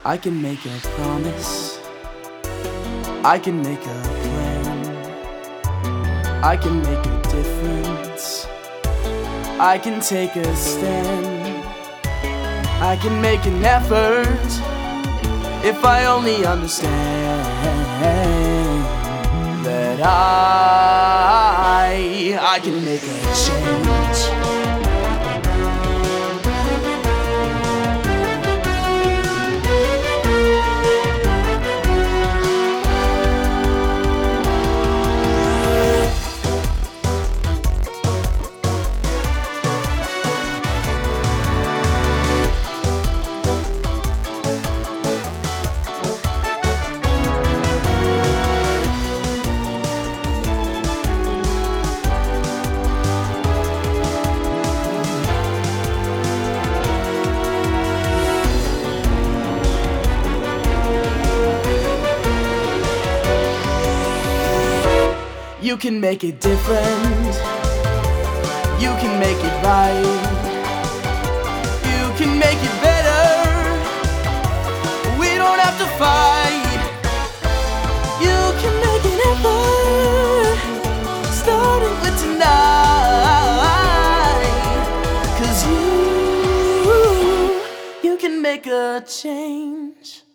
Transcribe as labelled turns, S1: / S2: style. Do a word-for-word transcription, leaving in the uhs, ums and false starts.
S1: I can make a promise, I can make a plan, I can make a difference, I can take a stand, I can make an effort if I only understand that I, I can make a change. You can make it different, you can make it right, you can make it better, we don't have to fight. You can make an effort, starting with tonight, 'cause you, you can make a change.